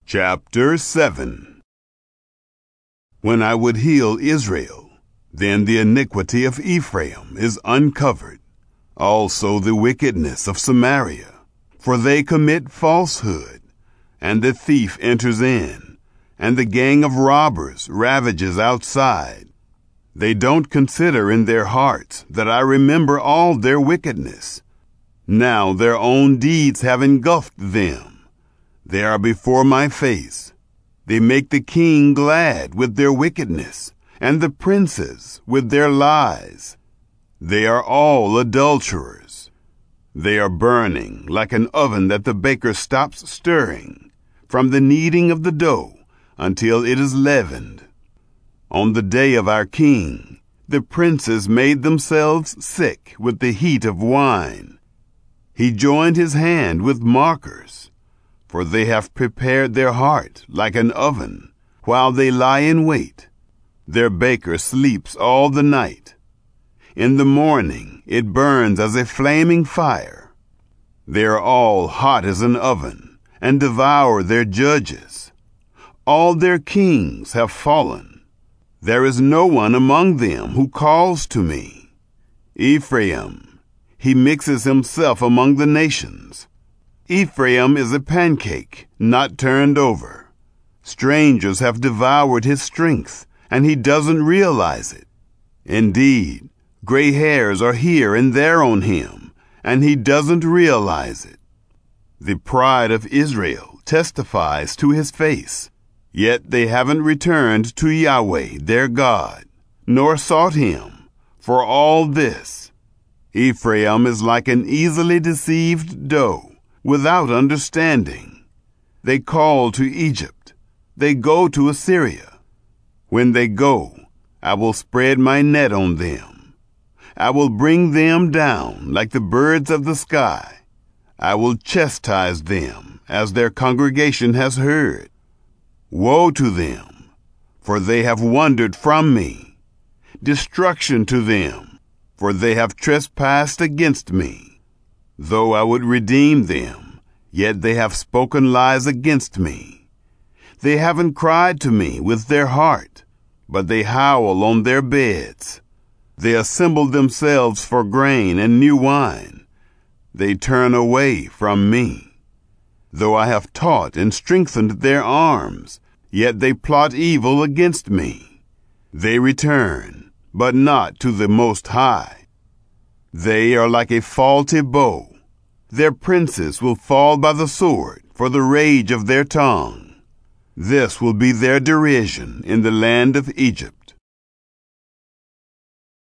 Chapter 7. When I would heal Israel, then the iniquity of Ephraim is uncovered, also the wickedness of Samaria, for they commit falsehood, and the thief enters in, and the gang of robbers ravages outside. They don't consider in their hearts that I remember all their wickedness. Now their own deeds have engulfed them. They are before my face. They make the king glad with their wickedness, and the princes with their lies. They are all adulterers. They are burning like an oven that the baker stops stirring, from the kneading of the dough until it is leavened. On the day of our king, the princes made themselves sick with the heat of wine. He joined his hand with mockers, for they have prepared their heart like an oven, while they lie in wait. Their baker sleeps all the night. In the morning it burns as a flaming fire. They are all hot as an oven, and devour their judges. All their kings have fallen. There is no one among them who calls to me. Ephraim, he mixes himself among the nations. Ephraim is a pancake, not turned over. Strangers have devoured his strength, and he doesn't realize it. Indeed, gray hairs are here and there on him, and he doesn't realize it. The pride of Israel testifies to his face, yet they haven't returned to Yahweh their God, nor sought him. For all this, Ephraim is like an easily deceived doe, without understanding. They call to Egypt. They go to Assyria. When they go, I will spread my net on them. I will bring them down like the birds of the sky. I will chastise them as their congregation has heard. Woe to them, for they have wandered from me. Destruction to them, for they have trespassed against me. Though I would redeem them, yet they have spoken lies against me. They haven't cried to me with their heart, but they howl on their beds. They assemble themselves for grain and new wine. They turn away from me. Though I have taught and strengthened their arms, yet they plot evil against me. They return, but not to the Most High. They are like a faulty bow. Their princes will fall by the sword for the rage of their tongue. This will be their derision in the land of Egypt.